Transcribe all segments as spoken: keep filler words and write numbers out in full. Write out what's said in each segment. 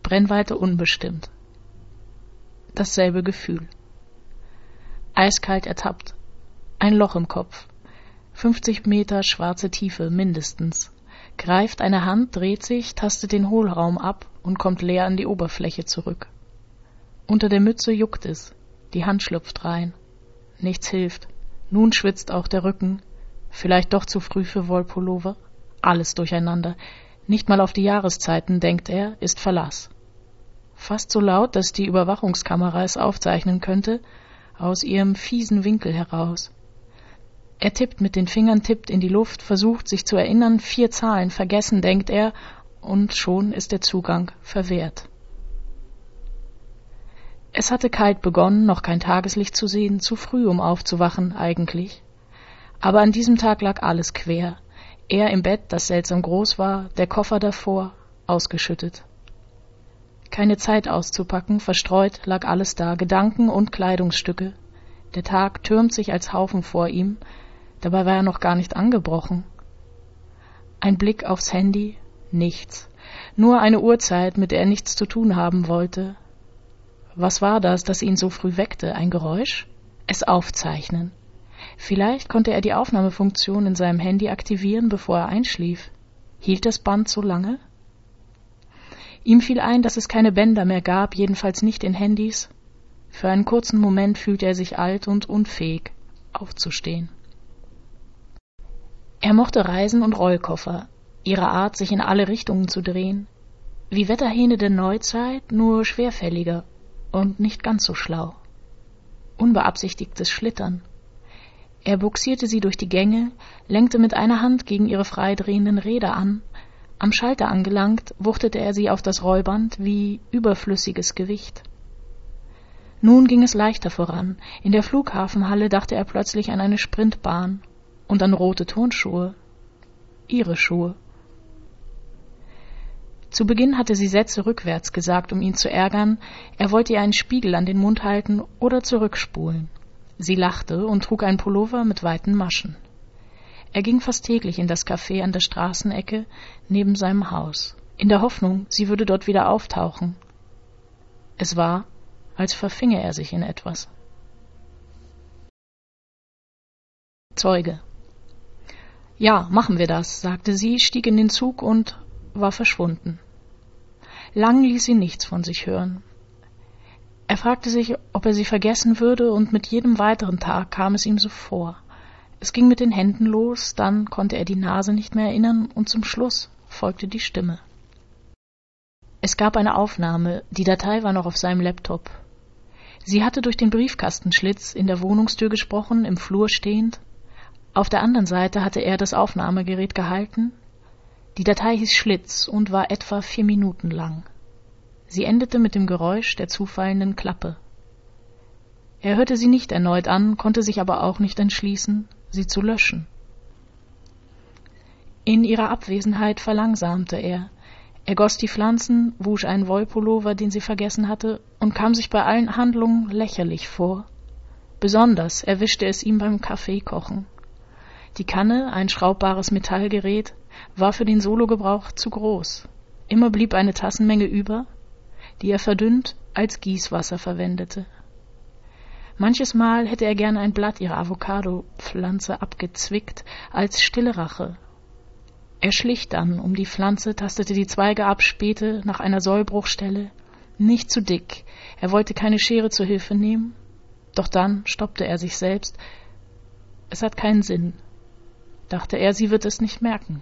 Brennweite unbestimmt. Dasselbe Gefühl. Eiskalt ertappt. Ein Loch im Kopf. fünfzig Meter schwarze Tiefe mindestens. Greift eine Hand, dreht sich, tastet den Hohlraum ab und kommt leer an die Oberfläche zurück. Unter der Mütze juckt es. Die Hand schlüpft rein. Nichts hilft. Nun schwitzt auch der Rücken. Vielleicht doch zu früh für Wollpullover. Alles durcheinander. Nicht mal auf die Jahreszeiten, denkt er, ist Verlass. Fast so laut, dass die Überwachungskamera es aufzeichnen könnte, aus ihrem fiesen Winkel heraus. Er tippt mit den Fingern, tippt in die Luft, versucht sich zu erinnern, vier Zahlen vergessen, denkt er, und schon ist der Zugang verwehrt. Es hatte kalt begonnen, noch kein Tageslicht zu sehen, zu früh, um aufzuwachen, eigentlich. Aber an diesem Tag lag alles quer. Er im Bett, das seltsam groß war, der Koffer davor, ausgeschüttet. Keine Zeit auszupacken, verstreut lag alles da, Gedanken und Kleidungsstücke. Der Tag türmt sich als Haufen vor ihm, dabei war er noch gar nicht angebrochen. Ein Blick aufs Handy, nichts. Nur eine Uhrzeit, mit der er nichts zu tun haben wollte. Was war das, das ihn so früh weckte? Ein Geräusch? Es aufzeichnen. Vielleicht konnte er die Aufnahmefunktion in seinem Handy aktivieren, bevor er einschlief. Hielt das Band so lange? Ihm fiel ein, dass es keine Bänder mehr gab, jedenfalls nicht in Handys. Für einen kurzen Moment fühlte er sich alt und unfähig, aufzustehen. Er mochte Reisen und Rollkoffer, ihre Art, sich in alle Richtungen zu drehen. Wie Wetterhähne der Neuzeit, nur schwerfälliger und nicht ganz so schlau. Unbeabsichtigtes Schlittern. Er buxierte sie durch die Gänge, lenkte mit einer Hand gegen ihre freidrehenden Räder an. Am Schalter angelangt, wuchtete er sie auf das Rollband wie überflüssiges Gewicht. Nun ging es leichter voran. In der Flughafenhalle dachte er plötzlich an eine Sprintbahn und an rote Turnschuhe. Ihre Schuhe. Zu Beginn hatte sie Sätze rückwärts gesagt, um ihn zu ärgern. Er wollte ihr einen Spiegel an den Mund halten oder zurückspulen. Sie lachte und trug einen Pullover mit weiten Maschen. Er ging fast täglich in das Café an der Straßenecke neben seinem Haus, in der Hoffnung, sie würde dort wieder auftauchen. Es war, als verfinge er sich in etwas. Zeuge. Ja, machen wir das, sagte sie, stieg in den Zug und war verschwunden. Lang ließ sie nichts von sich hören. Er fragte sich, ob er sie vergessen würde, und mit jedem weiteren Tag kam es ihm so vor. Es ging mit den Händen los, dann konnte er die Nase nicht mehr erinnern, und zum Schluss folgte die Stimme. Es gab eine Aufnahme, die Datei war noch auf seinem Laptop. Sie hatte durch den Briefkastenschlitz in der Wohnungstür gesprochen, im Flur stehend. Auf der anderen Seite hatte er das Aufnahmegerät gehalten. Die Datei hieß Schlitz und war etwa vier Minuten lang. Sie endete mit dem Geräusch der zufallenden Klappe. Er hörte sie nicht erneut an, konnte sich aber auch nicht entschließen, sie zu löschen. In ihrer Abwesenheit verlangsamte er. Er goss die Pflanzen, wusch einen Wollpullover, den sie vergessen hatte, und kam sich bei allen Handlungen lächerlich vor. Besonders erwischte es ihm beim Kaffeekochen. Die Kanne, ein schraubbares Metallgerät, war für den Sologebrauch zu groß. Immer blieb eine Tassenmenge über, die er verdünnt als Gießwasser verwendete. Manches Mal hätte er gerne ein Blatt ihrer Avocado-Pflanze abgezwickt, als stille Rache. Er schlich dann um die Pflanze, tastete die Zweige ab, spähte nach einer Sollbruchstelle. Nicht zu dick, er wollte keine Schere zur Hilfe nehmen. Doch dann stoppte er sich selbst. Es hat keinen Sinn, dachte er, sie wird es nicht merken.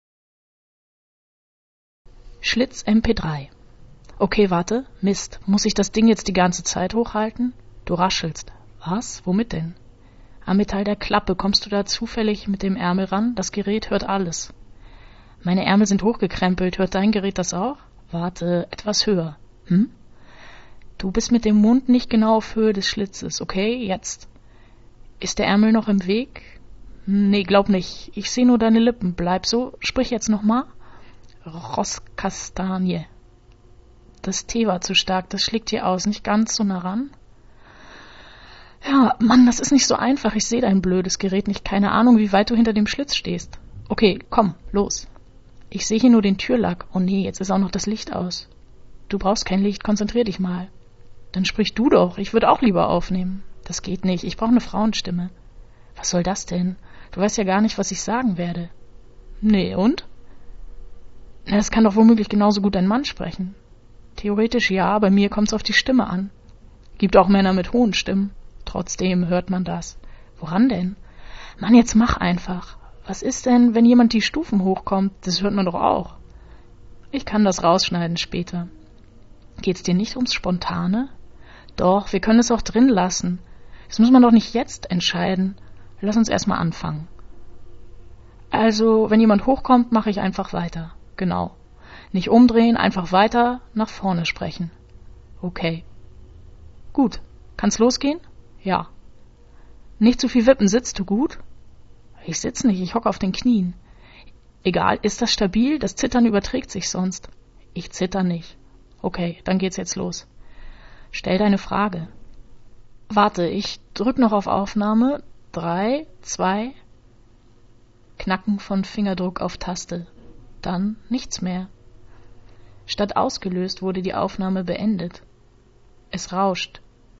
Schlitz M P drei. Okay, warte, Mist, muss ich das Ding jetzt die ganze Zeit hochhalten? Du raschelst. Was? Womit denn? Am Metall der Klappe, kommst du da zufällig mit dem Ärmel ran? Das Gerät hört alles. Meine Ärmel sind hochgekrempelt, hört dein Gerät das auch? Warte, etwas höher. Hm? Du bist mit dem Mund nicht genau auf Höhe des Schlitzes, okay? Jetzt. Ist der Ärmel noch im Weg? Nee, glaub nicht. Ich sehe nur deine Lippen. Bleib so. Sprich jetzt nochmal. Rosskastanie. Das T war zu stark, das schlägt hier aus. Nicht ganz so nah ran. Ja, Mann, das ist nicht so einfach. Ich sehe dein blödes Gerät nicht. Keine Ahnung, wie weit du hinter dem Schlitz stehst. Okay, komm, los. Ich sehe hier nur den Türlack. Oh nee, jetzt ist auch noch das Licht aus. Du brauchst kein Licht, konzentrier dich mal. Dann sprich du doch, ich würde auch lieber aufnehmen. Das geht nicht, ich brauche eine Frauenstimme. Was soll das denn? Du weißt ja gar nicht, was ich sagen werde. Nee, und? Na, das kann doch womöglich genauso gut ein Mann sprechen. Theoretisch ja, bei mir kommt's auf die Stimme an. Gibt auch Männer mit hohen Stimmen. Trotzdem hört man das. Woran denn? Mann, jetzt mach einfach. Was ist denn, wenn jemand die Stufen hochkommt? Das hört man doch auch. Ich kann das rausschneiden später. Geht's dir nicht ums Spontane? Doch, wir können es auch drin lassen. Das muss man doch nicht jetzt entscheiden. Lass uns erstmal anfangen. Also, wenn jemand hochkommt, mache ich einfach weiter. Genau. Nicht umdrehen, einfach weiter nach vorne sprechen. Okay. Gut. Kann's losgehen? Ja. Nicht zu viel wippen, sitzt du gut? Ich sitz nicht, ich hocke auf den Knien. Egal, ist das stabil? Das Zittern überträgt sich sonst. Ich zitter nicht. Okay, dann geht's jetzt los. Stell deine Frage. Warte, ich drück noch auf Aufnahme. Drei, zwei. Knacken von Fingerdruck auf Taste. Dann nichts mehr. Statt ausgelöst wurde die Aufnahme beendet. Es rauscht.